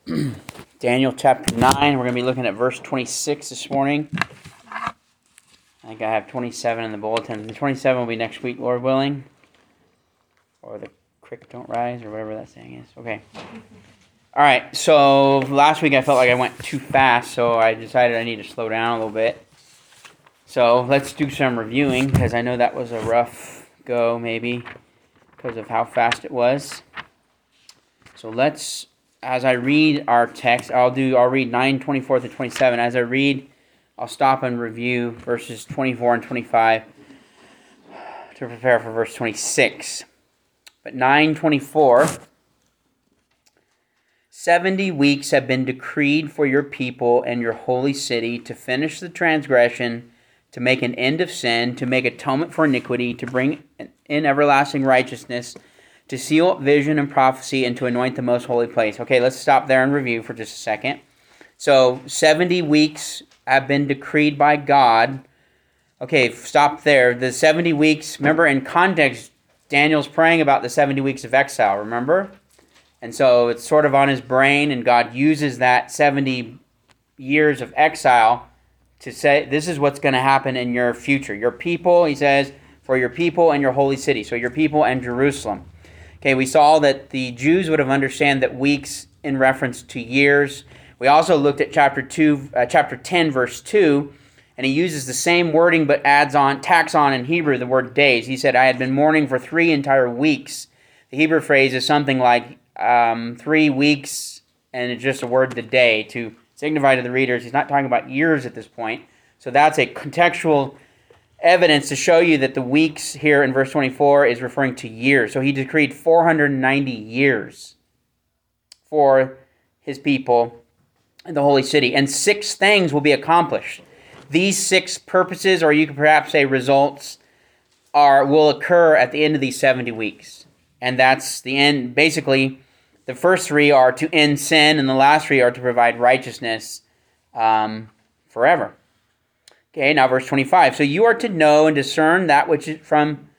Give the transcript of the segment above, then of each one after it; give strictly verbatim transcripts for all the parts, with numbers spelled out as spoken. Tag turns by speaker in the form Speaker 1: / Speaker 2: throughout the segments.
Speaker 1: Daniel chapter nine. We're going to be looking at verse twenty-six this morning. I think I have twenty-seven in the bulletin. The twenty-seven will be next week, Lord willing. Or the creek don't rise, or whatever that saying is. Okay. All right, so last week I felt like I went too fast, so I decided I need to slow down a little bit. So let's do some reviewing, because I know that was a rough go, maybe, because of how fast it was. So let's, as I read our text, I'll do. I'll read nine twenty-four to twenty-seven. As I read, I'll stop and review verses twenty-four and twenty-five to prepare for verse twenty-six. But nine twenty-four, seventy weeks have been decreed for your people and your holy city to finish the transgression, to make an end of sin, to make atonement for iniquity, to bring in everlasting righteousness, to seal up vision and prophecy, and to anoint the most holy place. Okay, let's stop there and review for just a second. So, seventy weeks have been decreed by God. Okay, stop there. The seventy weeks, remember in context, Daniel's praying about the seventy weeks of exile, remember? And so it's sort of on his brain, and God uses that seventy years of exile to say, this is what's going to happen in your future. Your people, he says, for your people and your holy city. So your people and Jerusalem. Okay, we saw that the Jews would have understand that weeks in reference to years. We also looked at chapter two, uh, chapter ten, verse two, and he uses the same wording but adds on, tacks on in Hebrew the word days. He said, I had been mourning for three entire weeks. The Hebrew phrase is something like um, three weeks, and it's just a word, the day, to signify to the readers. He's not talking about years at this point. So that's a contextual evidence to show you that the weeks here in verse twenty-four is referring to years. So he decreed four hundred ninety years for his people in the holy city. And six things will be accomplished. These six purposes, or you could perhaps say results, are will occur at the end of these seventy weeks. And that's the end. Basically, the first three are to end sin, and the last three are to provide righteousness um, forever. Okay, now verse twenty-five. So you are to know and discern that which is from...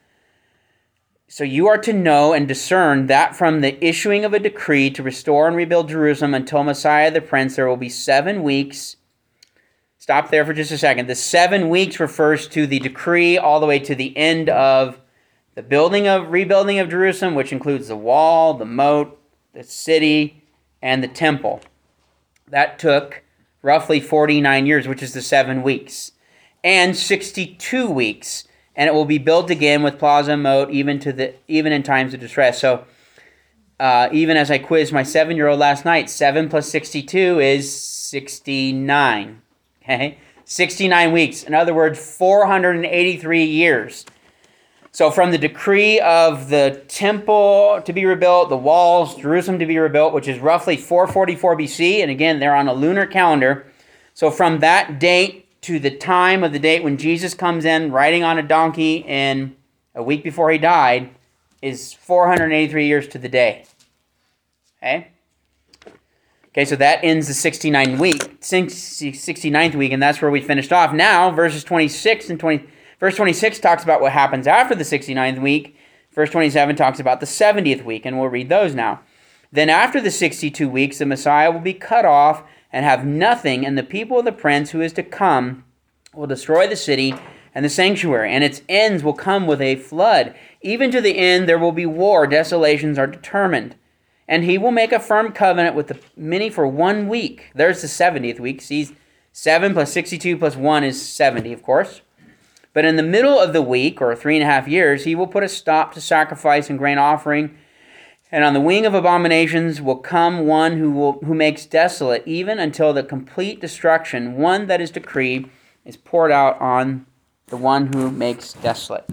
Speaker 1: So you are to know and discern that from the issuing of a decree to restore and rebuild Jerusalem until Messiah the Prince, there will be seven weeks. Stop there for just a second. The seven weeks refers to the decree all the way to the end of the building of, rebuilding of Jerusalem, which includes the wall, the moat, the city, and the temple. That took roughly forty-nine years, which is the seven weeks. And sixty-two weeks, and it will be built again with plaza and moat, even to the even in times of distress. So, uh, even as I quizzed my seven-year-old last night, seven plus sixty-two is sixty-nine. Okay, sixty-nine weeks. In other words, four hundred eighty-three years. So, from the decree of the temple to be rebuilt, the walls, Jerusalem to be rebuilt, which is roughly four forty-four B C, and again, they're on a lunar calendar. So, from that date to the time of the date when Jesus comes in riding on a donkey in a week before he died is four hundred eighty-three years to the day. Okay? Okay, so that ends the sixty-ninth week, sixty-ninth week, and that's where we finished off. Now, verses twenty-six and twenty, verse twenty-six talks about what happens after the sixty-ninth week. Verse twenty-seven talks about the seventieth week, and we'll read those now. Then after the sixty-two weeks, the Messiah will be cut off and have nothing, and the people of the prince who is to come will destroy the city and the sanctuary, and its ends will come with a flood. Even to the end there will be war, desolations are determined. And he will make a firm covenant with the many for one week. There's the seventieth week. See, seven plus sixty-two plus one is seventy, of course. But in the middle of the week, or three and a half years, he will put a stop to sacrifice and grain offering. And on the wing of abominations will come one who will who makes desolate, even until the complete destruction, one that is decreed, is poured out on the one who makes desolate.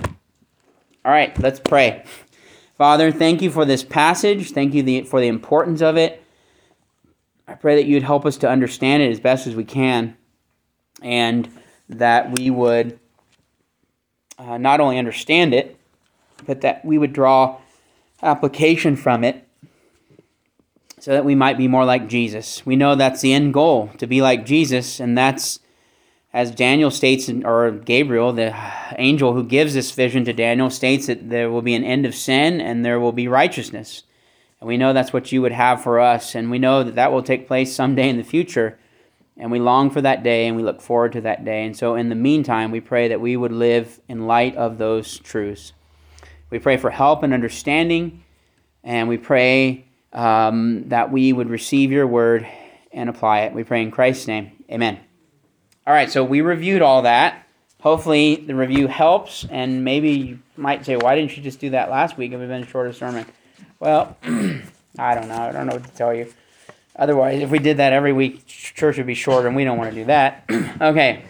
Speaker 1: All right, let's pray. Father, thank you for this passage. Thank you the, for the importance of it. I pray that you'd help us to understand it as best as we can, and that we would uh, not only understand it, but that we would draw application from it so that we might be more like Jesus. We know that's the end goal, to be like Jesus, and that's, as Daniel states, or Gabriel, the angel who gives this vision to Daniel, states that there will be an end of sin and there will be righteousness. And we know that's what you would have for us. And we know that that will take place someday in the future. And we long for that day, and we look forward to that day. And so in the meantime, we pray that we would live in light of those truths. We pray for help and understanding. And we pray um, that we would receive your word and apply it. We pray in Christ's name. Amen. All right, so we reviewed all that. Hopefully the review helps. And maybe you might say, why didn't you just do that last week? It would have been a shorter sermon. Well, I don't know. I don't know what to tell you. Otherwise, if we did that every week, church would be shorter, and we don't want to do that. Okay.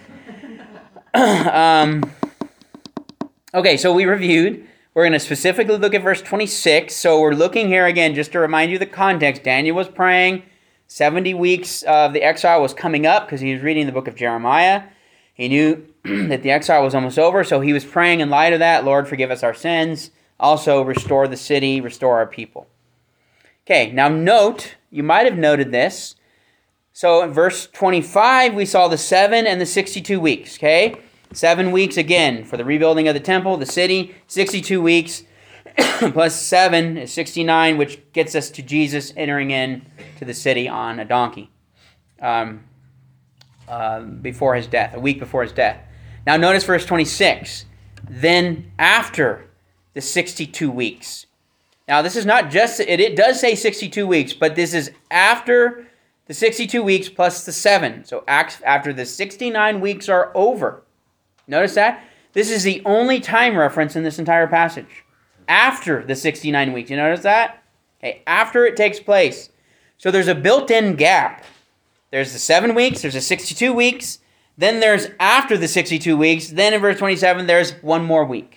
Speaker 1: um, okay, so we reviewed. We're going to specifically look at verse twenty-six. So we're looking here again, just to remind you the context. Daniel was praying. seventy weeks of the exile was coming up because he was reading the book of Jeremiah. He knew that the exile was almost over, so he was praying in light of that, Lord, forgive us our sins. Also, restore the city, restore our people. Okay, now note, you might have noted this. So in verse twenty-five, we saw the seven and the sixty-two weeks, okay? Seven weeks, again, for the rebuilding of the temple, the city. sixty-two weeks, plus seven is sixty-nine, which gets us to Jesus entering in to the city on a donkey um, uh, before his death, a week before his death. Now notice verse twenty-six. Then after the sixty-two weeks. Now, this is not just, it, it does say sixty-two weeks, but this is after the sixty-two weeks plus the seven. So after the sixty-nine weeks are over. Notice that? This is the only time reference in this entire passage. After the sixty-nine weeks. You notice that? Okay, after it takes place. So there's a built-in gap. There's the seven weeks, there's the sixty-two weeks, then there's after the sixty-two weeks, then in verse twenty-seven, there's one more week.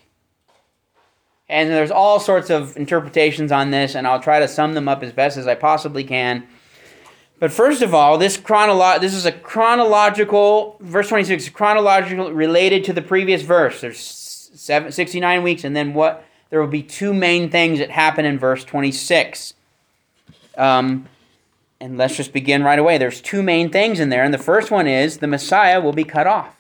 Speaker 1: And there's all sorts of interpretations on this, and I'll try to sum them up as best as I possibly can. But first of all, this chronolo- this is a chronological, verse twenty-six is chronological related to the previous verse. There's seven, sixty-nine weeks, and then what? There will be two main things that happen in verse twenty-six. Um, and let's just begin right away. There's two main things in there, and the first one is the Messiah will be cut off.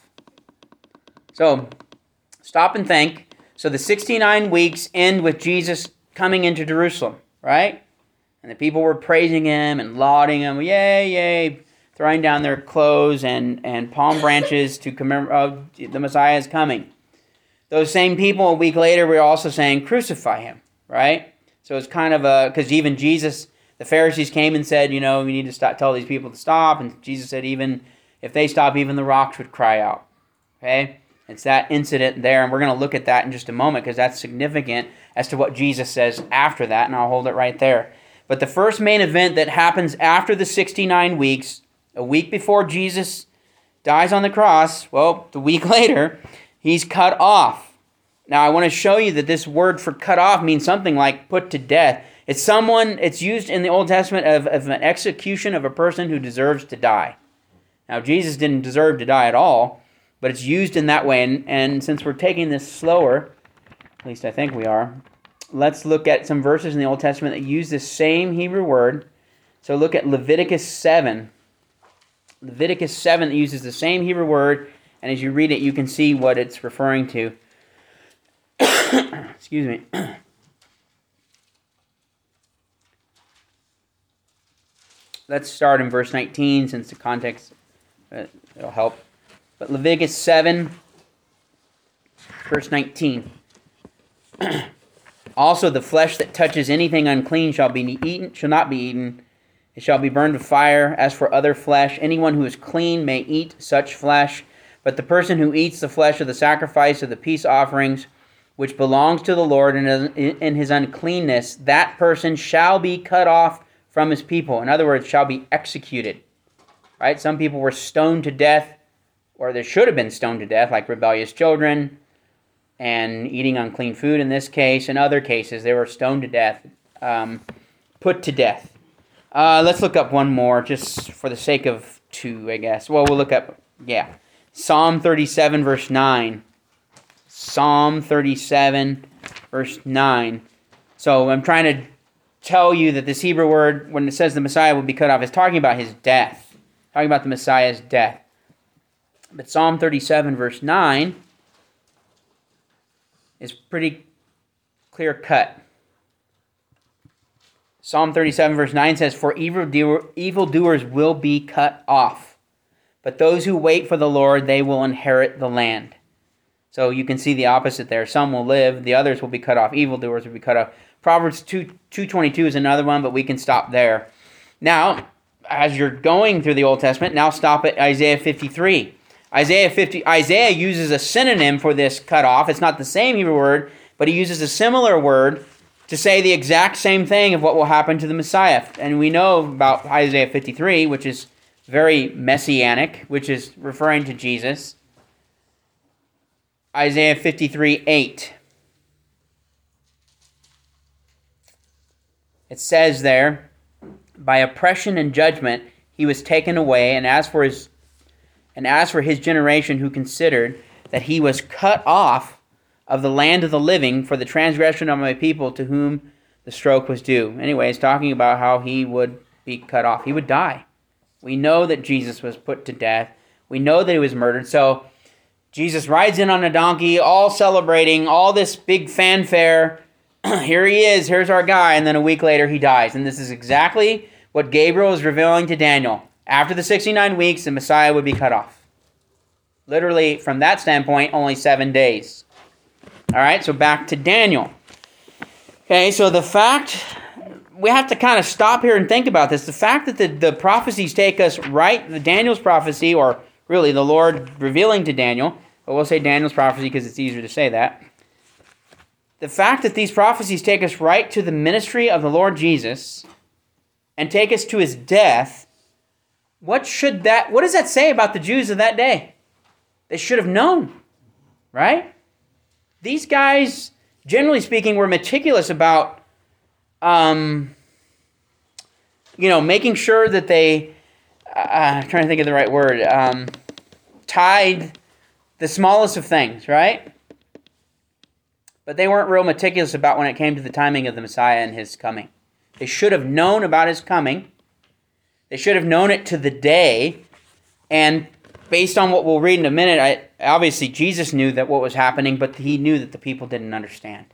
Speaker 1: So, stop and think. So the sixty-nine weeks end with Jesus coming into Jerusalem, right? And the people were praising him and lauding him, yay, yay, throwing down their clothes and, and palm branches to commemorate, oh, the Messiah is coming. Those same people a week later were also saying, crucify him, right? So it's kind of a, because even Jesus, the Pharisees came and said, you know, we need to stop, tell these people to stop. And Jesus said, even if they stop, even the rocks would cry out, okay? It's that incident there, and we're going to look at that in just a moment because that's significant as to what Jesus says after that, and I'll hold it right there. But the first main event that happens after the sixty-nine weeks, a week before Jesus dies on the cross, well, the week later, he's cut off. Now, I want to show you that this word for cut off means something like put to death. It's someone, it's used in the Old Testament of, of an execution of a person who deserves to die. Now, Jesus didn't deserve to die at all, but it's used in that way, and, and since we're taking this slower, at least I think we are, let's look at some verses in the Old Testament that use this same Hebrew word. So look at Leviticus seven. Leviticus seven that uses the same Hebrew word, and as you read it, you can see what it's referring to. Excuse me. Let's start in verse nineteen, since the context, uh, it'll help. But Leviticus seven, verse nineteen. Also, the flesh that touches anything unclean shall be eaten, shall not be eaten. It shall be burned with fire. As for other flesh, anyone who is clean may eat such flesh. But the person who eats the flesh of the sacrifice of the peace offerings, which belongs to the Lord in his uncleanness, that person shall be cut off from his people. In other words, shall be executed. Right? Some people were stoned to death, or they should have been stoned to death, like rebellious children, and eating unclean food in this case. In other cases, they were stoned to death, um, put to death. Uh, let's look up one more, just for the sake of two, I guess. Well, we'll look up, yeah. Psalm thirty-seven, verse nine. Psalm thirty-seven, verse nine. So I'm trying to tell you that this Hebrew word, when it says the Messiah will be cut off, is talking about his death. Talking about the Messiah's death. But Psalm thirty-seven, verse nine is pretty clear cut. Psalm thirty-seven verse nine says, "For evil evildoers will be cut off, but those who wait for the Lord, they will inherit the land." So you can see the opposite there. Some will live, the others will be cut off. Evildoers will be cut off. Proverbs two twenty-two is another one, but we can stop there. Now, as you're going through the Old Testament, now stop at Isaiah fifty-three. Isaiah fifty, Isaiah uses a synonym for this cut off. It's not the same Hebrew word, but he uses a similar word to say the exact same thing of what will happen to the Messiah. And we know about Isaiah fifty-three, which is very messianic, which is referring to Jesus. Isaiah fifty-three eight. It says there, "By oppression and judgment he was taken away, and as for his and as for his generation who considered that he was cut off of the land of the living for the transgression of my people to whom the stroke was due." Anyway, it's talking about how he would be cut off. He would die. We know that Jesus was put to death. We know that he was murdered. So Jesus rides in on a donkey, all celebrating, all this big fanfare. Here he is, here's our guy, and then a week later he dies. And this is exactly what Gabriel is revealing to Daniel. After the sixty-nine weeks, the Messiah would be cut off. Literally, from that standpoint, only seven days. All right, so back to Daniel. Okay, so the fact, we have to kind of stop here and think about this. The fact that the, the prophecies take us right, the Daniel's prophecy, or really the Lord revealing to Daniel, but we'll say Daniel's prophecy because it's easier to say that. The fact that these prophecies take us right to the ministry of the Lord Jesus and take us to his death, what should that, what does that say about the Jews of that day? They should have known, right? These guys, generally speaking, were meticulous about, um, you know, making sure that they, uh, I'm trying to think of the right word, um, tied the smallest of things, right? But they weren't real meticulous about when it came to the timing of the Messiah and his coming. They should have known about his coming. They should have known it to the day. And based on what we'll read in a minute, I, obviously Jesus knew that what was happening, but he knew that the people didn't understand.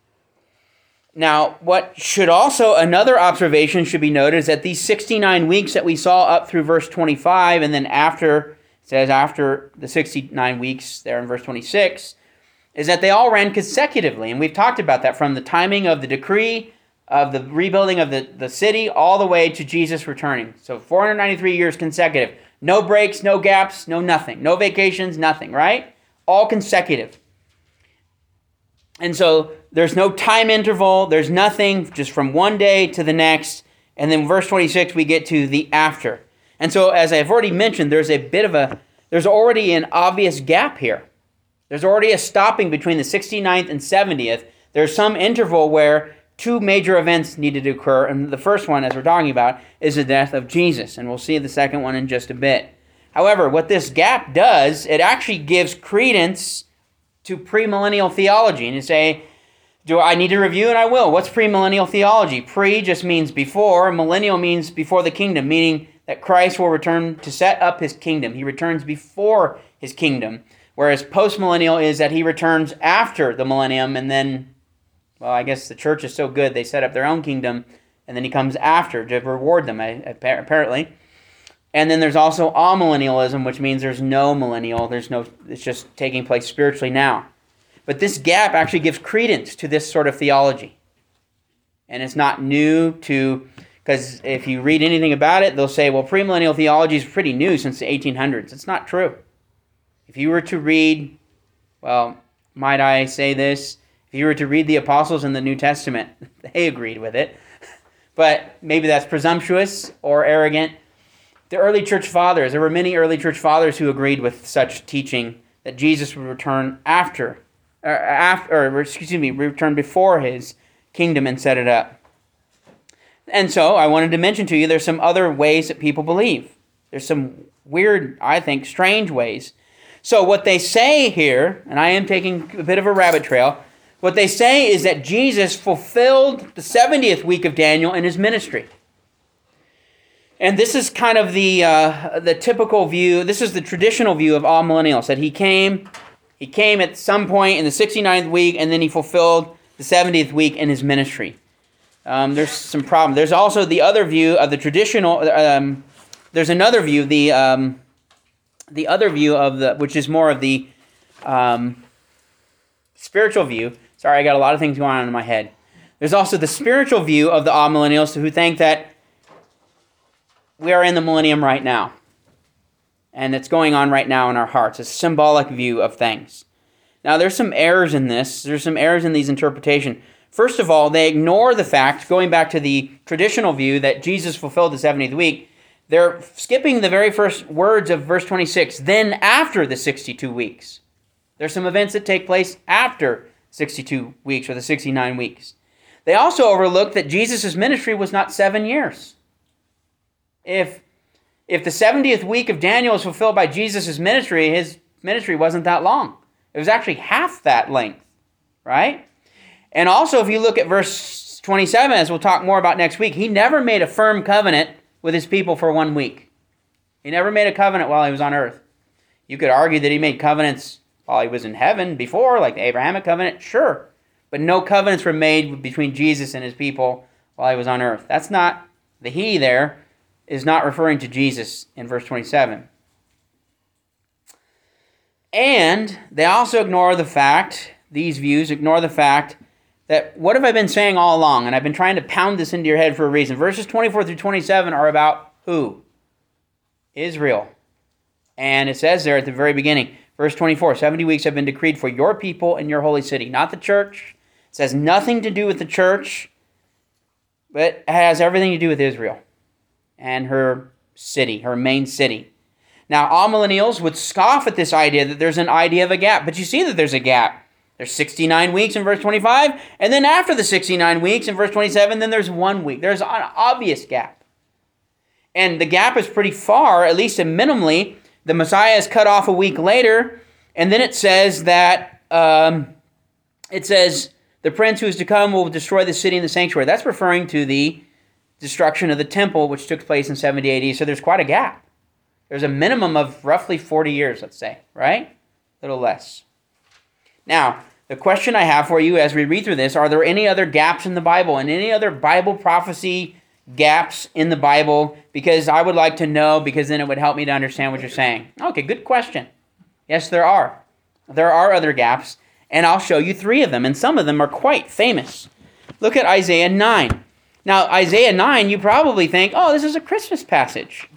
Speaker 1: Now, what should also, another observation should be noted is that these sixty-nine weeks that we saw up through verse twenty-five, and then after, it says after the sixty-nine weeks there in verse twenty-six, is that they all ran consecutively. And we've talked about that from the timing of the decree, of the rebuilding of the, the city, all the way to Jesus returning. So four hundred ninety-three years consecutive. No breaks, no gaps, no nothing. No vacations, nothing, right? All consecutive. And so there's no time interval. There's nothing, just from one day to the next. And then verse twenty-six, we get to the after. And so as I've already mentioned, there's a bit of a, there's already an obvious gap here. There's already a stopping between the sixty-ninth and seventieth. There's some interval where two major events needed to occur, and the first one, as we're talking about, is the death of Jesus, and we'll see the second one in just a bit. However, what this gap does, it actually gives credence to premillennial theology, and you say, do I need to review? And I will. What's premillennial theology? Pre just means before, millennial means before the kingdom, meaning that Christ will return to set up his kingdom. He returns before his kingdom. Whereas postmillennial is that he returns after the millennium, and then, well, I guess the church is so good, they set up their own kingdom, and then he comes after to reward them, apparently. And then there's also amillennialism, which means there's no millennial, there's no, it's just taking place spiritually now. But this gap actually gives credence to this sort of theology. And it's not new to, because if you read anything about it, they'll say, well, premillennial theology is pretty new since the eighteen hundreds. It's not true. If you were to read, well, might I say this? If you were to read the apostles in the New Testament, they agreed with it. But maybe that's presumptuous or arrogant. The early church fathers, there were many early church fathers who agreed with such teaching that Jesus would return after, or, after, or excuse me, return before his kingdom and set it up. And so I wanted to mention to you there's some other ways that people believe. There's some weird, I think, strange ways. So what they say here, and I am taking a bit of a rabbit trail, what they say is that Jesus fulfilled the seventieth week of Daniel in his ministry. And this is kind of the uh, the typical view, this is the traditional view of all millennials, that he came, he came at some point in the sixty-ninth week, and then he fulfilled the seventieth week in his ministry. Um, there's some problem. There's also the other view of the traditional. Um, there's another view, the um, the other view of the, which is more of the um, spiritual view. Sorry, I got a lot of things going on in my head. There's also the spiritual view of the amillennialists who think that we are in the millennium right now, and it's going on right now in our hearts. It's a symbolic view of things. Now, there's some errors in this. There's some errors in these interpretations. First of all, they ignore the fact, going back to the traditional view, that Jesus fulfilled the seventieth week. They're skipping the very first words of verse twenty-six, then after the sixty-two weeks. There's some events that take place after sixty-two weeks, or the sixty-nine weeks. They also overlook that Jesus' ministry was not seven years. If, if the seventieth week of Daniel is fulfilled by Jesus' ministry, his ministry wasn't that long. It was actually half that length, right? And also, if you look at verse twenty-seven, as we'll talk more about next week, he never made a firm covenant with his people for one week. He never made a covenant while he was on earth. You could argue that he made covenants while he was in heaven before, like the Abrahamic covenant, sure. But no covenants were made between Jesus and his people while he was on earth. That's not, the he there is not referring to Jesus in verse twenty-seven. And they also ignore the fact, these views ignore the fact that what have I been saying all along? And I've been trying to pound this into your head for a reason. Verses twenty-four through twenty-seven are about who? Israel. And it says there at the very beginning, verse twenty-four, seventy weeks have been decreed for your people and your holy city. Not the church. It says nothing to do with the church, but it has everything to do with Israel and her city, her main city. Now, amillennials would scoff at this idea that there's an idea of a gap, but you see that there's a gap. There's sixty-nine weeks in verse twenty-five, and then after the sixty-nine weeks in verse twenty-seven, then there's one week. There's an obvious gap. And the gap is pretty far, at least minimally. The Messiah is cut off a week later, and then it says that, um, it says, the prince who is to come will destroy the city and the sanctuary. That's referring to the destruction of the temple, which took place in seventy A D. So there's quite a gap. There's a minimum of roughly forty years, let's say, right? A little less. Now, the question I have for you as we read through this, are there any other gaps in the Bible and any other Bible prophecy gaps in the Bible? Because I would like to know, because then it would help me to understand what you're saying. Okay, good question. Yes, there are. There are other gaps, and I'll show you three of them, and some of them are quite famous. Look at Isaiah nine. Now, Isaiah nine, you probably think, oh, this is a Christmas passage.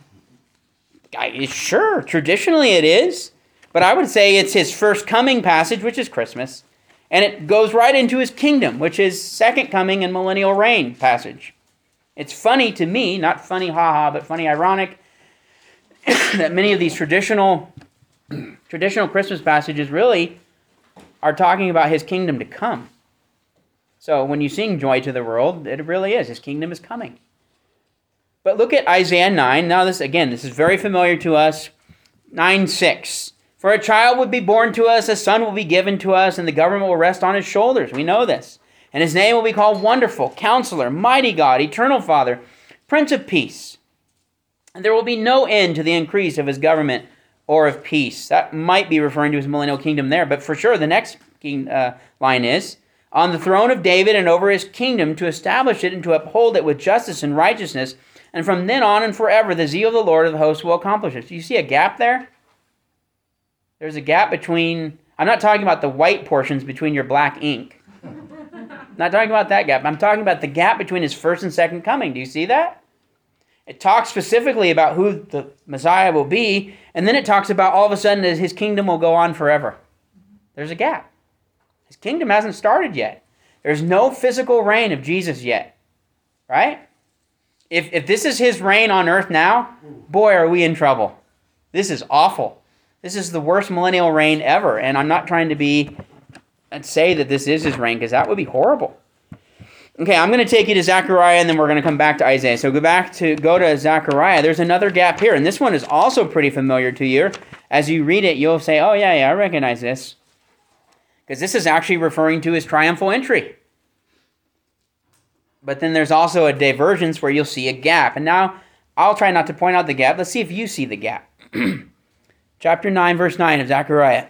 Speaker 1: I, sure, traditionally it is, but I would say it's his first coming passage, which is Christmas, and it goes right into his kingdom, which is second coming and millennial reign passage. It's funny to me, not funny haha, but funny ironic, that many of these traditional traditional Christmas passages really are talking about his kingdom to come. So when you sing Joy to the World, it really is. His kingdom is coming. But look at Isaiah nine. Now this, again, this is very familiar to us. nine six. For a child would be born to us, a son will be given to us, and the government will rest on his shoulders. We know this. And his name will be called Wonderful, Counselor, Mighty God, Eternal Father, Prince of Peace. And there will be no end to the increase of his government or of peace. That might be referring to his millennial kingdom there, but for sure the next king, uh, line is, on the throne of David and over his kingdom, to establish it and to uphold it with justice and righteousness, and from then on and forever the zeal of the Lord of the hosts will accomplish it. Do you see a gap there? There's a gap between, I'm not talking about the white portions between your black ink. I'm not talking about that gap. I'm talking about the gap between his first and second coming. Do you see that? It talks specifically about who the Messiah will be, and then it talks about all of a sudden that his kingdom will go on forever. There's a gap. His kingdom hasn't started yet. There's no physical reign of Jesus yet. Right? If, if this is his reign on earth now, boy, are we in trouble. This is awful. This is the worst millennial reign ever, and I'm not trying to be and say that this is his reign, because that would be horrible. Okay, I'm going to take you to Zechariah, and then we're going to come back to Isaiah. So go back to go to Zechariah. There's another gap here, and this one is also pretty familiar to you. As you read it, you'll say, oh, yeah, yeah, I recognize this. Because this is actually referring to his triumphal entry. But then there's also a divergence where you'll see a gap. And now, I'll try not to point out the gap. Let's see if you see the gap. Chapter nine, verse nine of Zechariah.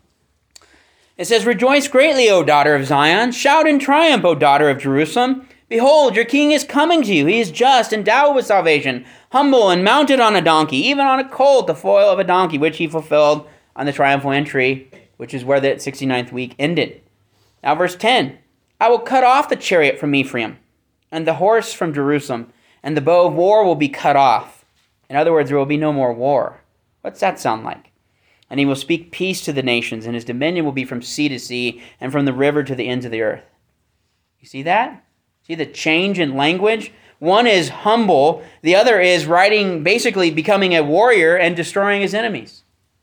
Speaker 1: It says, Rejoice greatly, O daughter of Zion. Shout in triumph, O daughter of Jerusalem. Behold, your king is coming to you. He is just, endowed with salvation, humble and mounted on a donkey, even on a colt, the foal of a donkey, which he fulfilled on the triumphal entry, which is where the sixty-ninth week ended. Now verse ten, I will cut off the chariot from Ephraim, and the horse from Jerusalem, and the bow of war will be cut off. In other words, there will be no more war. What's that sound like? And he will speak peace to the nations, and his dominion will be from sea to sea, and from the river to the ends of the earth. You see that? See the change in language? One is humble, the other is writing, basically becoming a warrior and destroying his enemies.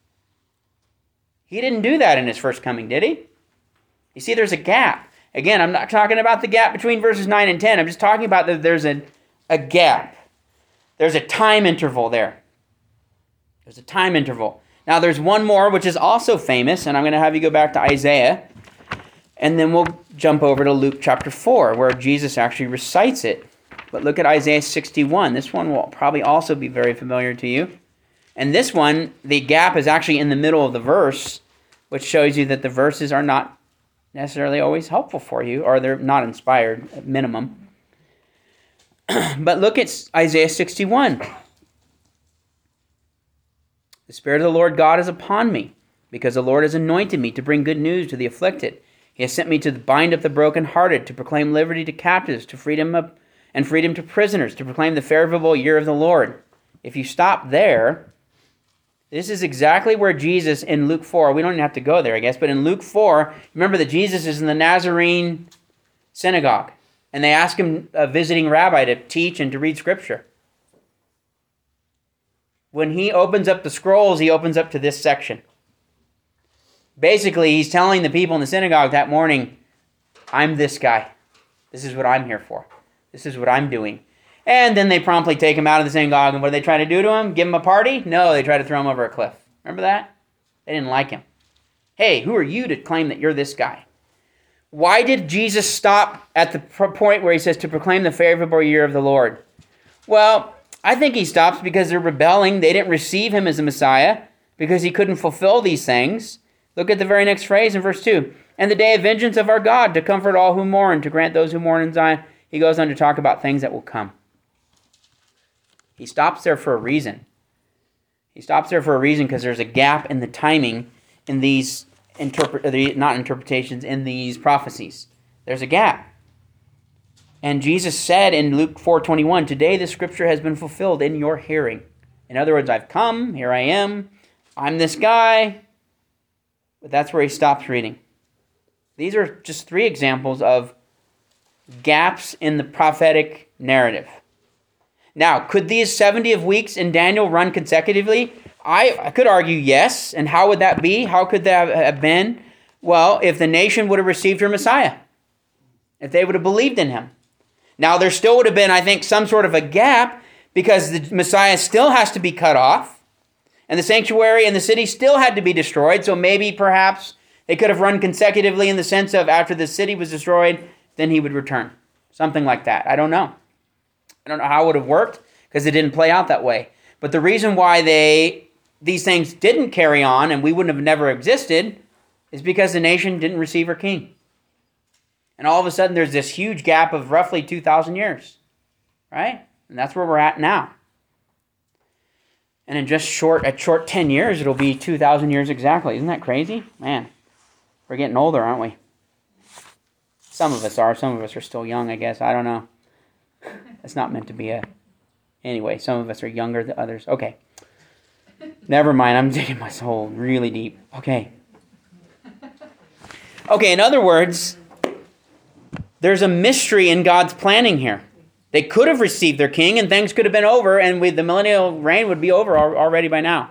Speaker 1: He didn't do that in his first coming, did he? You see, there's a gap. Again, I'm not talking about the gap between verses nine and ten. I'm just talking about that there's a, a gap. There's a time interval there. There's a time interval. Now, there's one more, which is also famous, and I'm going to have you go back to Isaiah, and then we'll jump over to Luke chapter four, where Jesus actually recites it. But look at Isaiah sixty-one. This one will probably also be very familiar to you. And this one, the gap is actually in the middle of the verse, which shows you that the verses are not necessarily always helpful for you, or they're not inspired at minimum. But look at Isaiah sixty-one. The Spirit of the Lord God is upon me, because the Lord has anointed me to bring good news to the afflicted. He has sent me to bind up the brokenhearted, to proclaim liberty to captives, to freedom of, and freedom to prisoners, to proclaim the favorable year of the Lord. If you stop there, this is exactly where Jesus in Luke four, we don't even have to go there, I guess, but in Luke four, remember that Jesus is in the Nazarene synagogue, and they ask him, a visiting rabbi, to teach and to read Scripture. When he opens up the scrolls, he opens up to this section. Basically, he's telling the people in the synagogue that morning, I'm this guy. This is what I'm here for. This is what I'm doing. And then they promptly take him out of the synagogue, and what do they try to do to him? Give him a party? No, they try to throw him over a cliff. Remember that? They didn't like him. Hey, who are you to claim that you're this guy? Why did Jesus stop at the point where he says to proclaim the favorable year of the Lord? Well, I think he stops because they're rebelling. They didn't receive him as a Messiah because he couldn't fulfill these things. Look at the very next phrase in verse two. And the day of vengeance of our God, to comfort all who mourn, to grant those who mourn in Zion. He goes on to talk about things that will come. He stops there for a reason. He stops there for a reason because there's a gap in the timing in these, interpret, not interpretations, in these prophecies. There's a gap. And Jesus said in Luke four twenty-one, today the scripture has been fulfilled in your hearing. In other words, I've come, here I am, I'm this guy. But that's where he stops reading. These are just three examples of gaps in the prophetic narrative. Now, could these seventy of weeks in Daniel run consecutively? I, I could argue yes. And how would that be? How could that have been? Well, if the nation would have received her Messiah. If they would have believed in him. Now, there still would have been, I think, some sort of a gap because the Messiah still has to be cut off. And the sanctuary and the city still had to be destroyed. So maybe, perhaps, they could have run consecutively in the sense of after the city was destroyed, then he would return. Something like that. I don't know. I don't know how it would have worked because it didn't play out that way. But the reason why they these things didn't carry on and we wouldn't have never existed is because the nation didn't receive her king. And all of a sudden there's this huge gap of roughly two thousand years. Right? And that's where we're at now. And in just short, at short ten years, it'll be two thousand years exactly. Isn't that crazy? Man, we're getting older, aren't we? Some of us are. Some of us are still young, I guess. I don't know. It's not meant to be a... Anyway, some of us are younger than others. Okay. Never mind. I'm digging my soul really deep. Okay. Okay, in other words, there's a mystery in God's planning here. They could have received their king and things could have been over and with the millennial reign would be over already by now.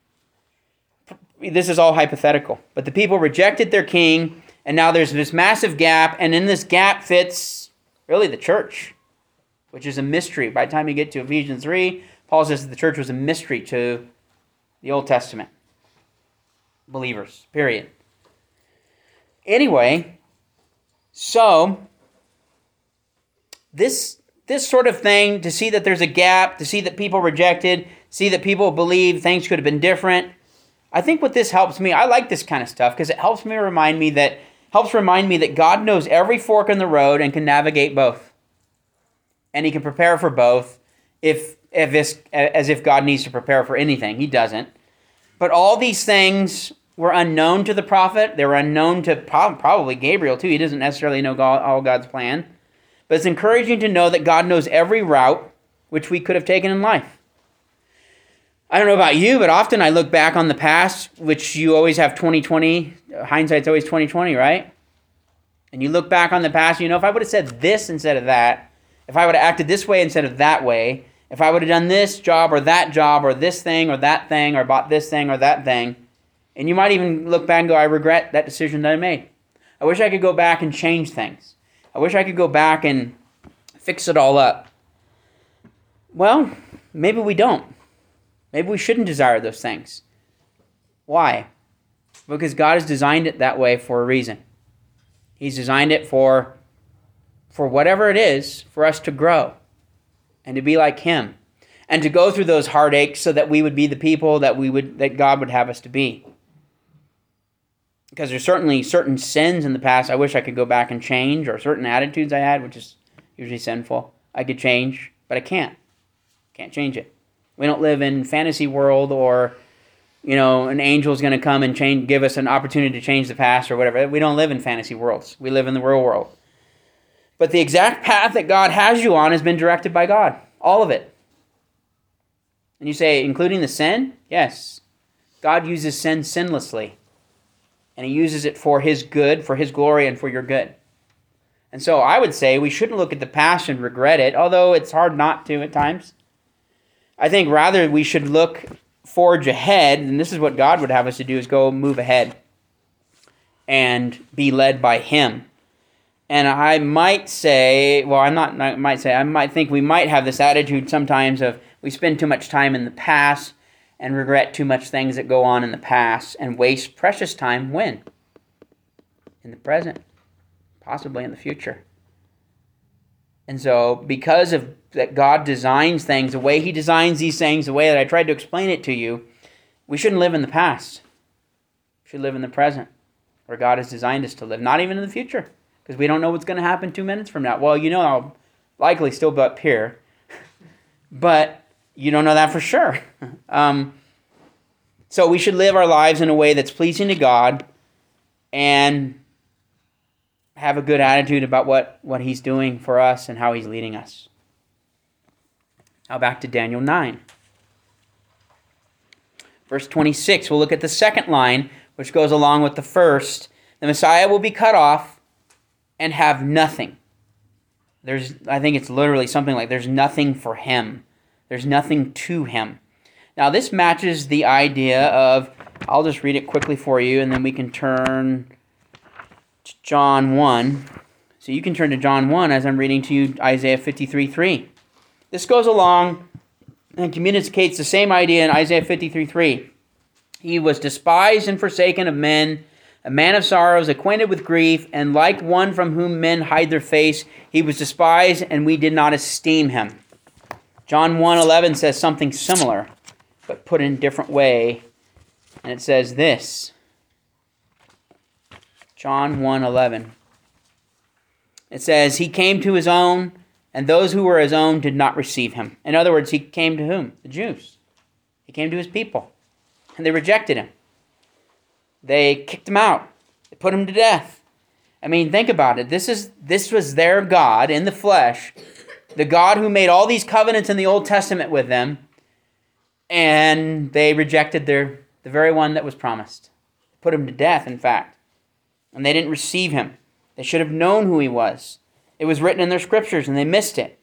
Speaker 1: This is all hypothetical. But the people rejected their king and now there's this massive gap, and in this gap fits really the church, which is a mystery. By the time you get to Ephesians three, Paul says that the church was a mystery to the Old Testament believers, period. Anyway, so this this sort of thing, to see that there's a gap, to see that people rejected, see that people believe things could have been different, I think what this helps me, I like this kind of stuff because it helps me remind me that helps remind me that God knows every fork in the road and can navigate both. and he can prepare for both if, if this, as if God needs to prepare for anything. He doesn't. But all these things were unknown to the prophet. They were unknown to probably Gabriel too. He doesn't necessarily know God, all God's plan. But it's encouraging to know that God knows every route which we could have taken in life. I don't know about you, but often I look back on the past, which you always have twenty twenty. Hindsight's always twenty twenty, right? And you look back on the past, you know, if I would have said this instead of that, if I would have acted this way instead of that way, if I would have done this job or that job or this thing or that thing or bought this thing or that thing, and you might even look back and go, I regret that decision that I made. I wish I could go back and change things. I wish I could go back and fix it all up. Well, maybe we don't. Maybe we shouldn't desire those things. Why? Because God has designed it that way for a reason. He's designed it for, for whatever it is, for us to grow and to be like Him and to go through those heartaches so that we would be the people that we would that God would have us to be. Because there's certainly certain sins in the past I wish I could go back and change, or certain attitudes I had, which is usually sinful, I could change, but I can't. Can't change it. We don't live in fantasy world or, you know, an angel is going to come and change, give us an opportunity to change the past or whatever. We don't live in fantasy worlds. We live in the real world. But the exact path that God has you on has been directed by God. All of it. And you say, including the sin? Yes. God uses sin sinlessly. And He uses it for His good, for His glory, and for your good. And so I would say we shouldn't look at the past and regret it, although it's hard not to at times. I think rather we should look, forge ahead, and this is what God would have us to do, is go move ahead and be led by Him. And I might say, well, I'm not, I might say, I might think we might have this attitude sometimes of we spend too much time in the past and regret too much things that go on in the past and waste precious time when? In the present, possibly in the future. And so because of that God designs things, the way He designs these things, the way that I tried to explain it to you, we shouldn't live in the past. We should live in the present, where God has designed us to live, not even in the future, because we don't know what's going to happen two minutes from now. Well, you know I'll likely still be up here, but you don't know that for sure. um, so we should live our lives in a way that's pleasing to God and have a good attitude about what, what He's doing for us and how He's leading us. Now back to Daniel nine. Verse twenty-six, we'll look at the second line, which goes along with the first. The Messiah will be cut off and have nothing. There's, I think it's literally something like there's nothing for Him. There's nothing to Him. Now this matches the idea of, I'll just read it quickly for you and then we can turn to John one. So you can turn to John one as I'm reading to you Isaiah fifty-three three. This goes along and communicates the same idea in Isaiah fifty-three three. He was despised and forsaken of men, a man of sorrows, acquainted with grief, and like one from whom men hide their face, He was despised, and we did not esteem Him. John one eleven says something similar, but put in a different way, and it says this. John one eleven. It says, He came to His own, and those who were His own did not receive Him. In other words, He came to whom? The Jews. He came to His people, and they rejected Him. They kicked Him out. They put Him to death. I mean, think about it. This is this was their God in the flesh, the God who made all these covenants in the Old Testament with them, and they rejected their the very one that was promised. Put Him to death, in fact. And they didn't receive Him. They should have known who He was. It was written in their scriptures, and they missed it.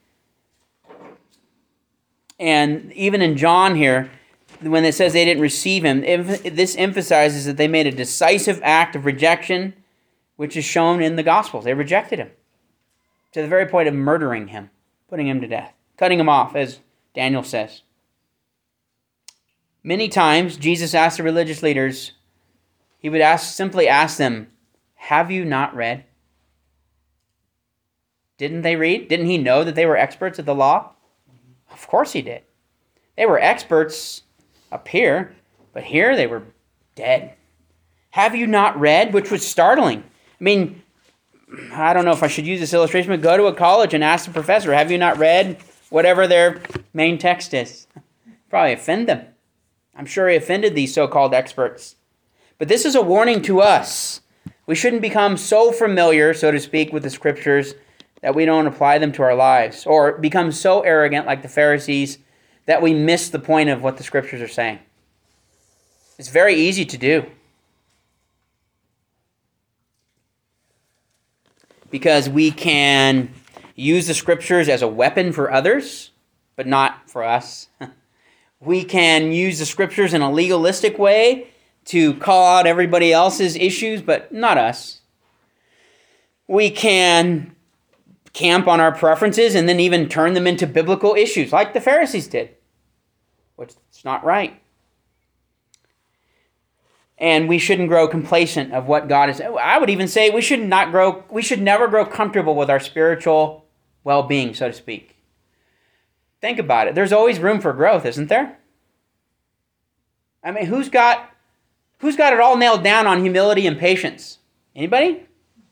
Speaker 1: And even in John here, when it says they didn't receive Him, this emphasizes that they made a decisive act of rejection, which is shown in the Gospels. They rejected Him to the very point of murdering Him, putting Him to death, cutting Him off, as Daniel says. Many times, Jesus asked the religious leaders, He would ask, simply ask them, have you not read? Didn't they read? Didn't He know that they were experts at the law? Of course He did. They were experts up here, but here they were dead. Have you not read? Which was startling. I mean, I don't know if I should use this illustration, but go to a college and ask the professor, have you not read whatever their main text is? Probably offend them. I'm sure he offended these so-called experts. But this is a warning to us. We shouldn't become so familiar, so to speak, with the scriptures that we don't apply them to our lives, or become so arrogant like the Pharisees that we miss the point of what the scriptures are saying. It's very easy to do. Because we can use the scriptures as a weapon for others, but not for us. We can use the scriptures in a legalistic way to call out everybody else's issues, but not us. We can camp on our preferences and then even turn them into biblical issues, like the Pharisees did, which is not right. And we shouldn't grow complacent of what God is. I would even say we should not grow, we should never grow comfortable with our spiritual well-being, so to speak. Think about it. There's always room for growth, isn't there? I mean, who's got who's got it all nailed down on humility and patience? Anybody?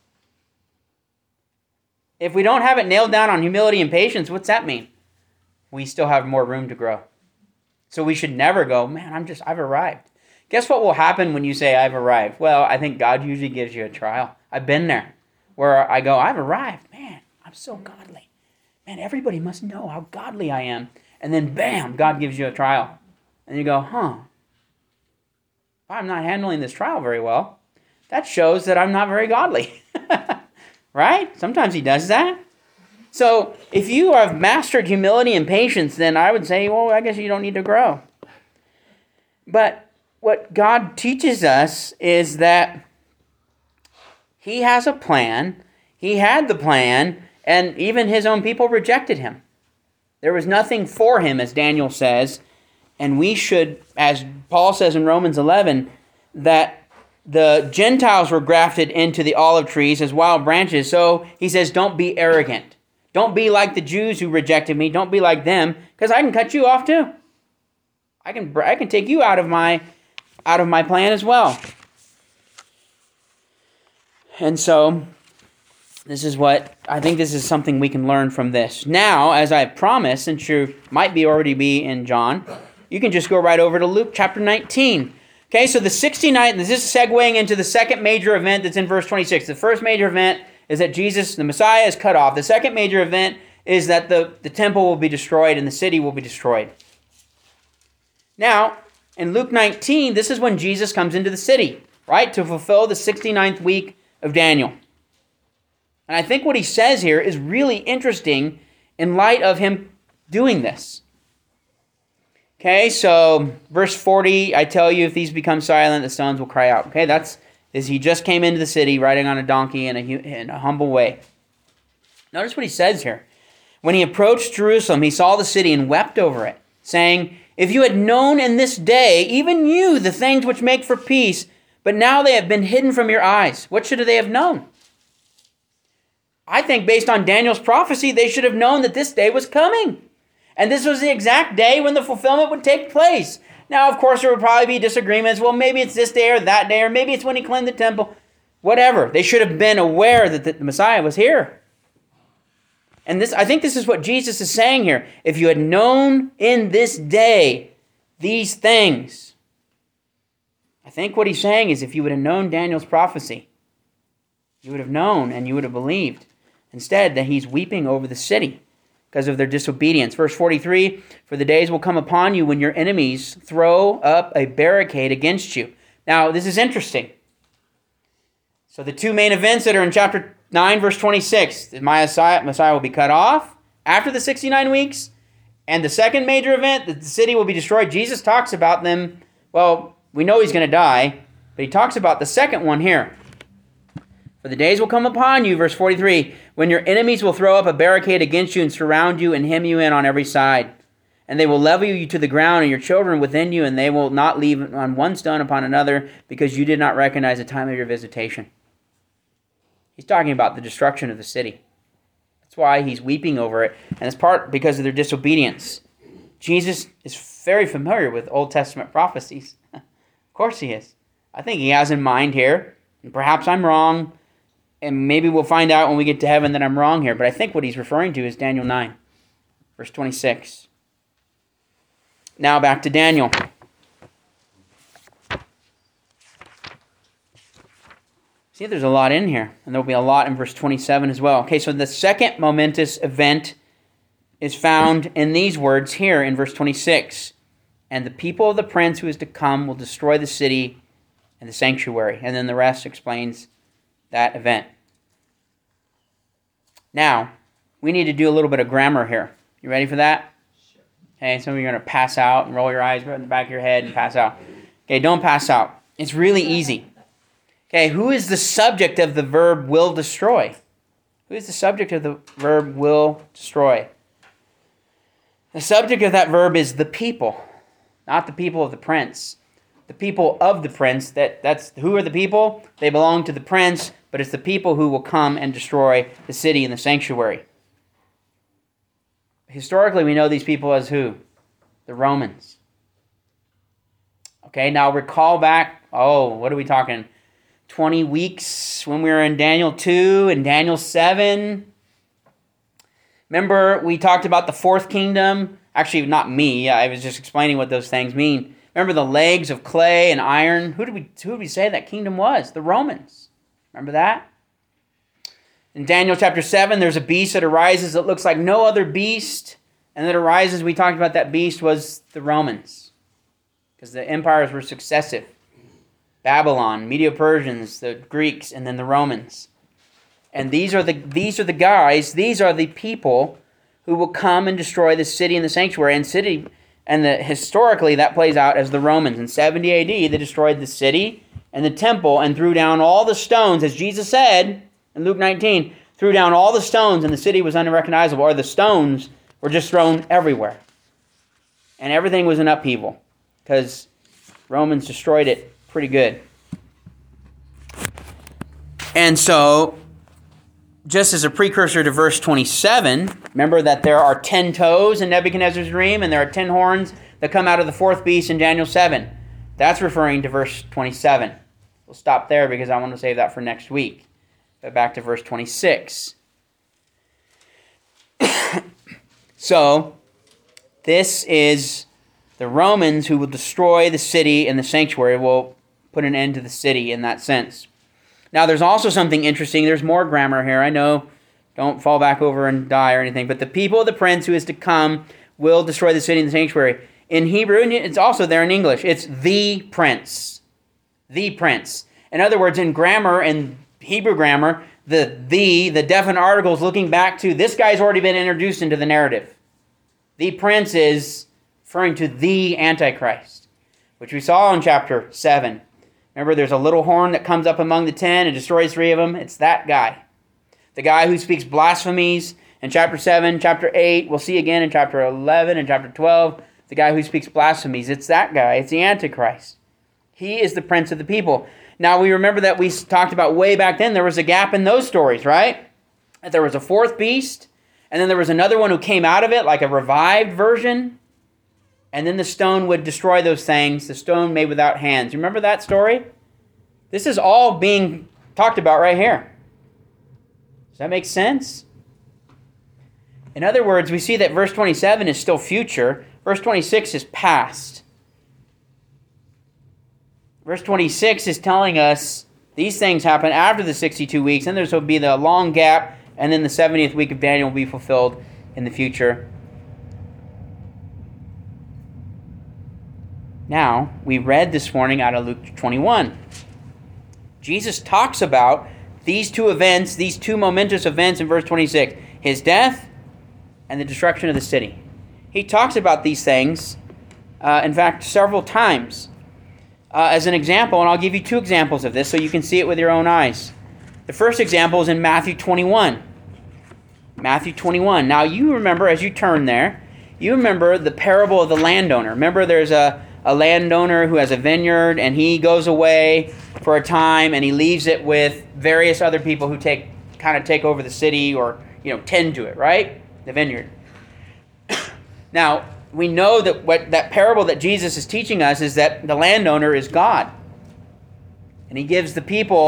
Speaker 1: If we don't have it nailed down on humility and patience, what's that mean? We still have more room to grow. So we should never go, man, I'm just, I've arrived. Guess what will happen when you say, I've arrived? Well, I think God usually gives you a trial. I've been there, where I go, I've arrived. Man, I'm so godly. Man, everybody must know how godly I am. And then, bam, God gives you a trial. And you go, huh, I'm not handling this trial very well. That shows that I'm not very godly. Right? Sometimes he does that. So if you have mastered humility and patience, then I would say, well, I guess you don't need to grow. But what God teaches us is that he has a plan. He had the plan, and even his own people rejected him. There was nothing for him, as Daniel says, and we should, as Paul says in Romans eleven, that the Gentiles were grafted into the olive trees as wild branches. So he says, don't be arrogant. Don't be like the Jews who rejected me. Don't be like them, because I can cut you off too. I can I can take you out of my out of my plan as well. And so this is what I think this is something we can learn from this. Now, as I promised, since you might be already be in John, you can just go right over to Luke chapter nineteen. Okay, so the sixty-ninth, this is segueing into the second major event that's in verse twenty-six. The first major event is that Jesus, the Messiah, is cut off. The second major event is that the, the temple will be destroyed and the city will be destroyed. Now, in Luke nineteen, this is when Jesus comes into the city, right, to fulfill the sixty-ninth week of Daniel. And I think what he says here is really interesting in light of him doing this. Okay, so verse forty, I tell you, if these become silent, the stones will cry out. Okay, that's is he just came into the city riding on a donkey in a, in a humble way. Notice what he says here. When he approached Jerusalem, he saw the city and wept over it, saying, if you had known in this day, even you, the things which make for peace, but now they have been hidden from your eyes. What should they have known? I think based on Daniel's prophecy, they should have known that this day was coming. And this was the exact day when the fulfillment would take place. Now, of course, there would probably be disagreements. Well, maybe it's this day or that day, or maybe it's when he cleansed the temple. Whatever. They should have been aware that the Messiah was here. And this, I think this is what Jesus is saying here. If you had known in this day these things, I think what he's saying is if you would have known Daniel's prophecy, you would have known and you would have believed. Instead, that he's weeping over the city because of their disobedience. Verse forty-three, for the days will come upon you when your enemies throw up a barricade against you. Now, this is interesting. So the two main events that are in chapter nine, verse twenty-six, the Messiah, Messiah will be cut off after the sixty-nine weeks, and the second major event, that the city will be destroyed. Jesus talks about them. Well, we know he's going to die, but he talks about the second one here. For the days will come upon you, verse forty-three, when your enemies will throw up a barricade against you and surround you and hem you in on every side. And they will level you to the ground and your children within you, and they will not leave on one stone upon another, because you did not recognize the time of your visitation. He's talking about the destruction of the city. That's why he's weeping over it, and it's part because of their disobedience. Jesus is very familiar with Old Testament prophecies. Of course he is. I think he has in mind here, and perhaps I'm wrong, and maybe we'll find out when we get to heaven that I'm wrong here, but I think what he's referring to is Daniel nine, verse twenty-six. Now back to Daniel. See, there's a lot in here, and there'll be a lot in verse twenty-seven as well. Okay, so the second momentous event is found in these words here in verse twenty-six. And the people of the prince who is to come will destroy the city and the sanctuary. And then the rest explains that event. Now, we need to do a little bit of grammar here. You ready for that? Sure. Okay, some of you are going to pass out and roll your eyes right in the back of your head and pass out. Okay, don't pass out. It's really easy. Okay, who is the subject of the verb will destroy? Who is the subject of the verb will destroy? The subject of that verb is the people, not the people of the prince. The people of the prince, that, that's who are the people? They belong to the prince, but it's the people who will come and destroy the city and the sanctuary. Historically, we know these people as who? The Romans. Okay, now recall back, oh, what are we talking? twenty weeks when we were in Daniel two and Daniel seven. Remember, we talked about the fourth kingdom. Actually, not me. I was just explaining what those things mean. Remember the legs of clay and iron? Who did we, who did we say that kingdom was? The Romans. Remember that? In Daniel chapter seven, there's a beast that arises that looks like no other beast. And that arises, we talked about that beast was the Romans. Because the empires were successive. Babylon, Medo-Persians, the Greeks, and then the Romans. And these are the these are the guys, these are the people who will come and destroy the city and the sanctuary. And city, and the, historically that plays out as the Romans. In seventy A D, they destroyed the city and the temple and threw down all the stones, as Jesus said in Luke nineteen, threw down all the stones and the city was unrecognizable, or the stones were just thrown everywhere. And everything was in upheaval because Romans destroyed it pretty good. And so, just as a precursor to verse twenty-seven, remember that there are ten toes in Nebuchadnezzar's dream, and there are ten horns that come out of the fourth beast in Daniel seven. That's referring to verse twenty-seven. We'll stop there because I want to save that for next week. But back to verse twenty-six. So, this is the Romans who will destroy the city and the sanctuary, will put an end to the city in that sense. Now, there's also something interesting. There's more grammar here. I know, don't fall back over and die or anything. But the people of the prince who is to come will destroy the city and the sanctuary. In Hebrew, and it's also there in English, it's the prince. The prince. In other words, in grammar, in Hebrew grammar, the the, the definite article is looking back to, this guy's already been introduced into the narrative. The prince is referring to the Antichrist, which we saw in chapter seven. Remember, there's a little horn that comes up among the ten and destroys three of them. It's that guy. The guy who speaks blasphemies in chapter seven, chapter eight. We'll see again in chapter eleven and chapter twelve. The guy who speaks blasphemies. It's that guy. It's the Antichrist. He is the prince of the people. Now, we remember that we talked about way back then, there was a gap in those stories, right? That there was a fourth beast, and then there was another one who came out of it, like a revived version. And then the stone would destroy those things, the stone made without hands. You remember that story? This is all being talked about right here. Does that make sense? In other words, we see that verse twenty-seven is still future. Verse twenty-six is past. Verse twenty-six is telling us these things happen after the sixty-two weeks, and there will be the long gap, and then the seventieth week of Daniel will be fulfilled in the future. Now, we read this morning out of Luke twenty-one. Jesus talks about these two events, these two momentous events in verse twenty-six. His death and the destruction of the city. He talks about these things, uh, in fact, several times. Uh, as an example, and I'll give you two examples of this so you can see it with your own eyes. The first example is in Matthew twenty-one. Matthew twenty-one. Now, you remember, as you turn there, you remember the parable of the landowner. Remember, there's a a landowner who has a vineyard, and he goes away for a time, and he leaves it with various other people who take kind of take over the city or, you know, tend to it, right? The vineyard. Now, we know that what that parable that Jesus is teaching us is that the landowner is God. And he gives the people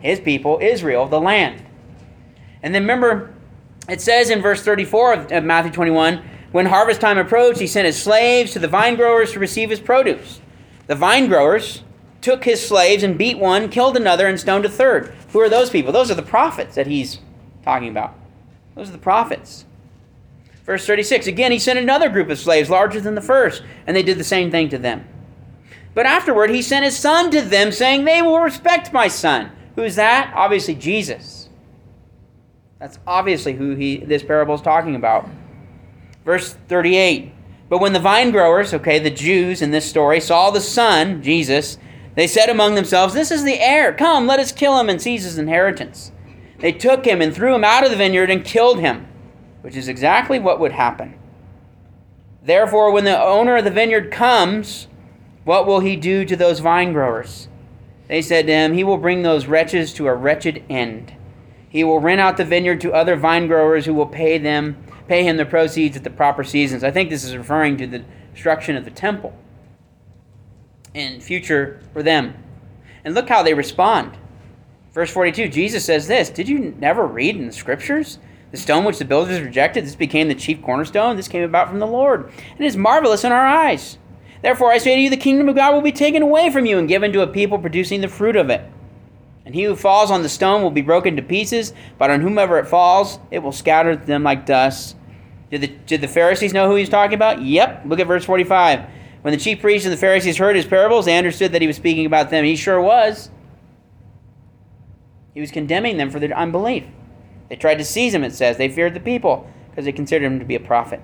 Speaker 1: his people, Israel, the land. And then remember, it says in verse thirty-four of Matthew twenty-one, when harvest time approached, he sent his slaves to the vine growers to receive his produce. The vine growers took his slaves and beat one, killed another, and stoned a third. Who are those people? Those are the prophets that he's talking about. Those are the prophets. Verse thirty-six, again, he sent another group of slaves larger than the first, and they did the same thing to them. But afterward, he sent his son to them, saying, they will respect my son. Who is that? Obviously, Jesus. That's obviously who he this parable is talking about. Verse thirty-eight, but when the vine growers, okay, the Jews in this story, saw the son, Jesus, they said among themselves, this is the heir. Come, let us kill him and seize his inheritance. They took him and threw him out of the vineyard and killed him, which is exactly what would happen. Therefore, when the owner of the vineyard comes, what will he do to those vine growers? They said to him, he will bring those wretches to a wretched end. He will rent out the vineyard to other vine growers who will pay them, pay him the proceeds at the proper seasons. I think this is referring to the destruction of the temple in future for them. And look how they respond. Verse forty-two, Jesus says this, did you never read in the scriptures? The stone which the builders rejected, this became the chief cornerstone. This came about from the Lord, and is marvelous in our eyes. Therefore I say to you, the kingdom of God will be taken away from you and given to a people producing the fruit of it. And he who falls on the stone will be broken to pieces, but on whomever it falls, it will scatter them like dust. Did the, did the Pharisees know who he was talking about? Yep. Look at verse forty-five. When the chief priests and the Pharisees heard his parables, they understood that he was speaking about them. He sure was. He was condemning them for their unbelief. They tried to seize him, it says. They feared the people because they considered him to be a prophet.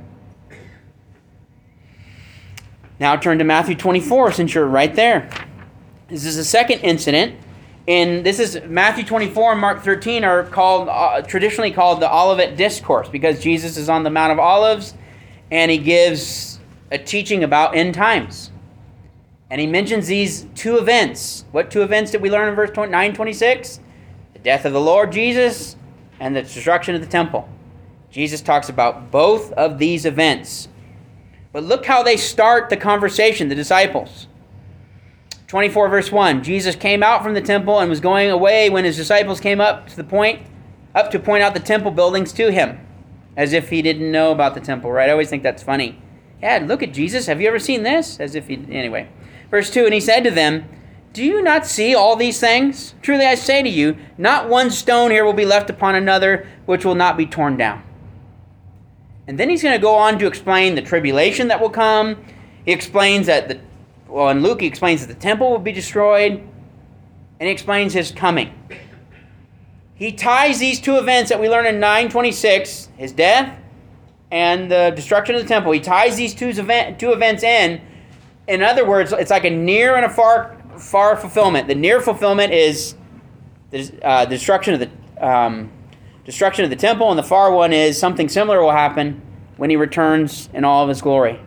Speaker 1: Now turn to Matthew twenty-four, since you're right there. This is the second incident. And this is Matthew twenty-four and Mark thirteen are called uh, traditionally called the Olivet Discourse, because Jesus is on the Mount of Olives and he gives a teaching about end times. And he mentions these two events. What two events did we learn in verse nine twenty-six? The death of the Lord Jesus and the destruction of the temple. Jesus talks about both of these events. But look how they start the conversation, the disciples. twenty-four verse one, Jesus came out from the temple and was going away when his disciples came up to the point, up to point out the temple buildings to him, as if he didn't know about the temple, right? I always think that's funny. Yeah, look at Jesus. Have you ever seen this? As if he, anyway. Verse two, and he said to them, do you not see all these things? Truly I say to you, not one stone here will be left upon another, which will not be torn down. And then he's going to go on to explain the tribulation that will come. He explains that the Well, in Luke, he explains that the temple will be destroyed, and he explains his coming. He ties these two events that we learn in nine twenty-six, his death and the destruction of the temple. He ties these two, event, two events in. In other words, it's like a near and a far far fulfillment. The near fulfillment is the uh, destruction of the um, destruction of the temple, and the far one is something similar will happen when he returns in all of his glory.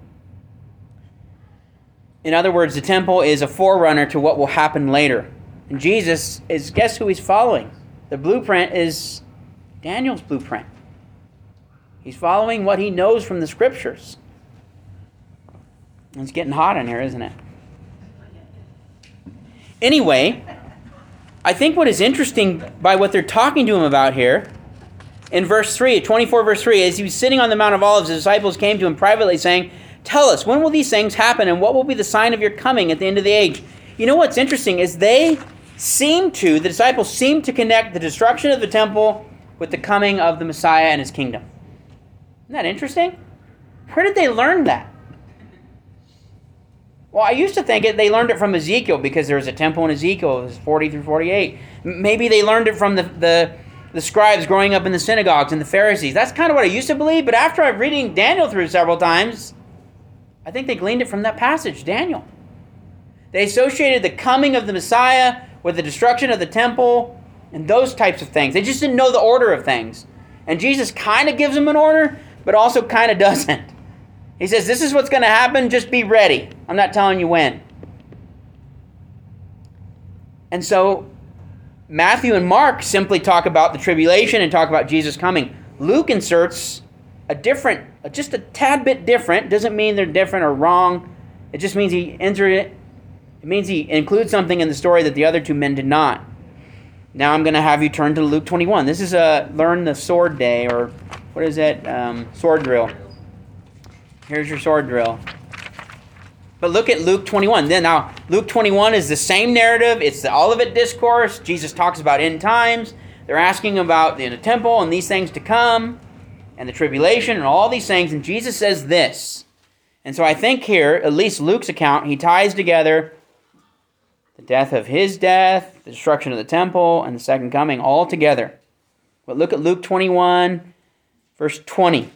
Speaker 1: In other words, the temple is a forerunner to what will happen later. And Jesus is, guess who he's following? The blueprint is Daniel's blueprint. He's following what he knows from the scriptures. It's getting hot in here, isn't it? Anyway, I think what is interesting by what they're talking to him about here, in verse three, twenty-four verse three, as he was sitting on the Mount of Olives, the disciples came to him privately saying, tell us, when will these things happen, and what will be the sign of your coming at the end of the age? You know what's interesting is they seem to, the disciples seem to connect the destruction of the temple with the coming of the Messiah and his kingdom. Isn't that interesting? Where did they learn that? Well, I used to think it, they learned it from Ezekiel, because there was a temple in Ezekiel. It was forty through forty-eight. Maybe they learned it from the, the, the scribes growing up in the synagogues and the Pharisees. That's kind of what I used to believe, but after I'm reading Daniel through several times, I think they gleaned it from that passage, Daniel. They associated the coming of the Messiah with the destruction of the temple and those types of things. They just didn't know the order of things. And Jesus kind of gives them an order, but also kind of doesn't. He says, this is what's going to happen, just be ready. I'm not telling you when. And so Matthew and Mark simply talk about the tribulation and talk about Jesus coming. Luke inserts a different, just a tad bit different. Doesn't mean they're different or wrong. It just means he entered it. It means he includes something in the story that the other two men did not. Now I'm going to have you turn to Luke twenty-one. This is a learn the sword day, or what is it? Um, sword drill. Here's your sword drill. But look at Luke twenty-one. Then now, Luke twenty-one is the same narrative. It's the Olivet Discourse. Jesus talks about end times. They're asking about the temple and these things to come, and the tribulation and all these things. And Jesus says this. And so I think here, at least Luke's account, he ties together the death of his death, the destruction of the temple, and the second coming all together. But look at Luke twenty-one, verse twenty.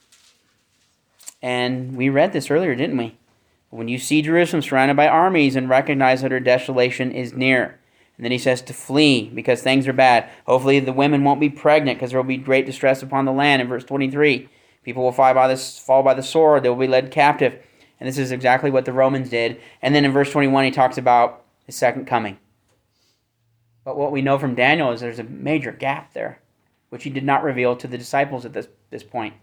Speaker 1: And we read this earlier, didn't we? When you see Jerusalem surrounded by armies and recognize that her desolation is near. And then he says to flee because things are bad. Hopefully the women won't be pregnant because there will be great distress upon the land. In verse twenty-three, people will fall by the, fall by the sword. They will be led captive. And this is exactly what the Romans did. And then in verse twenty-one, he talks about his second coming. But what we know from Daniel is there's a major gap there, which he did not reveal to the disciples at this, this point.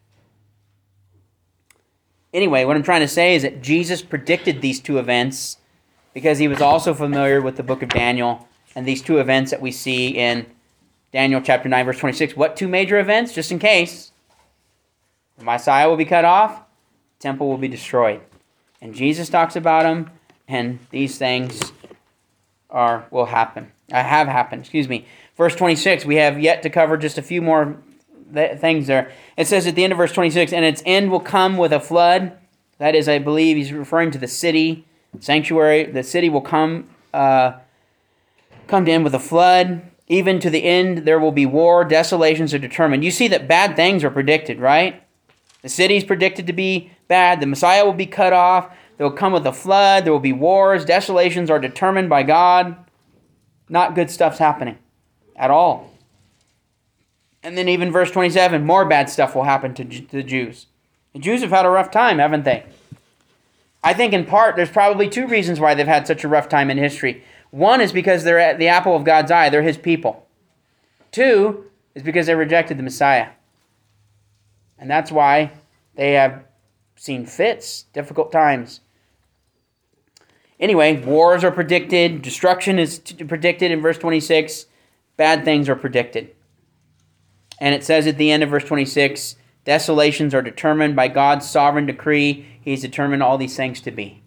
Speaker 1: Anyway, what I'm trying to say is that Jesus predicted these two events because he was also familiar with the book of Daniel and these two events that we see in Daniel chapter nine, verse twenty-six. What two major events? Just in case. The Messiah will be cut off, the temple will be destroyed. And Jesus talks about them, and these things are will happen. Uh, have happened, excuse me. Verse twenty-six, we have yet to cover just a few more th- things there. It says at the end of verse twenty-six, and its end will come with a flood. That is, I believe, he's referring to the city, sanctuary. The city will come, uh, come to end with a flood. Even to the end, there will be war. Desolations are determined. You see that bad things are predicted, right? The city's predicted to be bad. The Messiah will be cut off. There will come with a flood. There will be wars. Desolations are determined by God. Not good stuff's happening at all. And then even verse twenty-seven, more bad stuff will happen to, to the Jews. The Jews have had a rough time, haven't they? I think in part there's probably two reasons why they've had such a rough time in history. One is because they're at the apple of God's eye. They're his people. Two is because they rejected the Messiah. And that's why they have seen fits, difficult times. Anyway, wars are predicted. Destruction is t- predicted in verse twenty-six. Bad things are predicted. And it says at the end of verse twenty-six, desolations are determined by God's sovereign decree. He's determined all these things to be.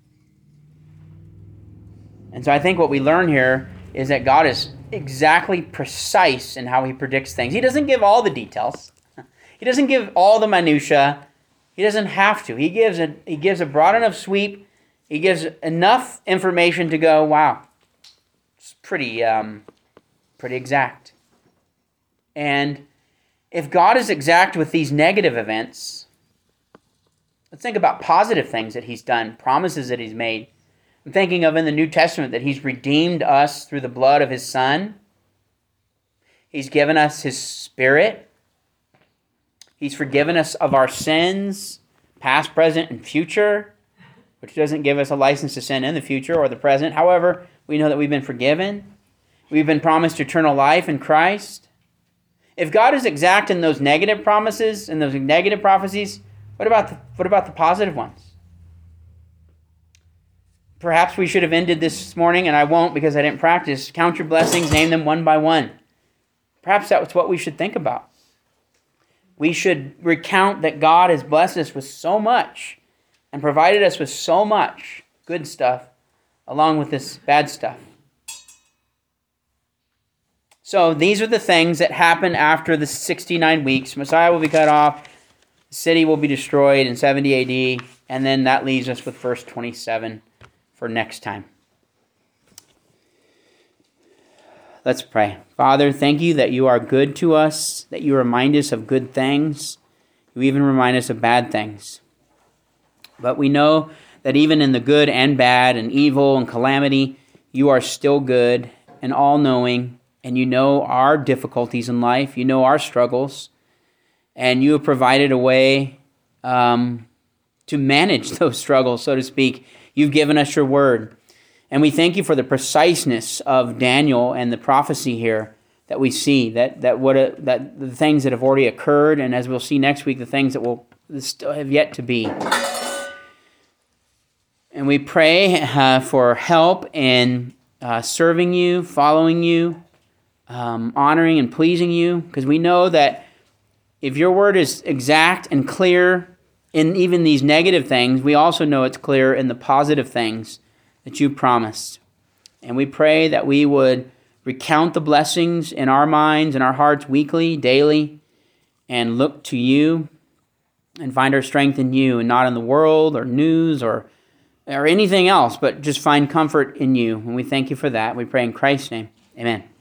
Speaker 1: And so I think what we learn here is that God is exactly precise in how he predicts things. He doesn't give all the details. He doesn't give all the minutia. He doesn't have to. He gives a, he gives a broad enough sweep. He gives enough information to go, wow, it's pretty, um, pretty exact. And if God is exact with these negative events, let's think about positive things that he's done, promises that he's made. I'm thinking of in the New Testament that he's redeemed us through the blood of his Son. He's given us his Spirit. He's forgiven us of our sins, past, present, and future, which doesn't give us a license to sin in the future or the present. However, we know that we've been forgiven. We've been promised eternal life in Christ. If God is exact in those negative promises and those negative prophecies, what about the, what about the positive ones? Perhaps we should have ended this morning, and I won't because I didn't practice. Count your blessings, name them one by one. Perhaps that was what we should think about. We should recount that God has blessed us with so much and provided us with so much good stuff along with this bad stuff. So these are the things that happen after the sixty-nine weeks. Messiah will be cut off. The city will be destroyed in seventy A D. And then that leaves us with verse twenty-seven for next time. Let's pray. Father, thank you that you are good to us, that you remind us of good things. You even remind us of bad things. But we know that even in the good and bad and evil and calamity, you are still good and all-knowing, and you know our difficulties in life. You know our struggles, and you have provided a way um, to manage those struggles, so to speak. You've given us your word. And we thank you for the preciseness of Daniel and the prophecy here that we see, that that what a, that the things that have already occurred, and as we'll see next week, the things that will still have yet to be. And we pray uh, for help in uh, serving you, following you, um, honoring and pleasing you, because we know that if your word is exact and clear in even these negative things, we also know it's clear in the positive things that you promised. And we pray that we would recount the blessings in our minds and our hearts weekly, daily, and look to you and find our strength in you and not in the world or news or, or anything else, but just find comfort in you. And we thank you for that. We pray in Christ's name. Amen.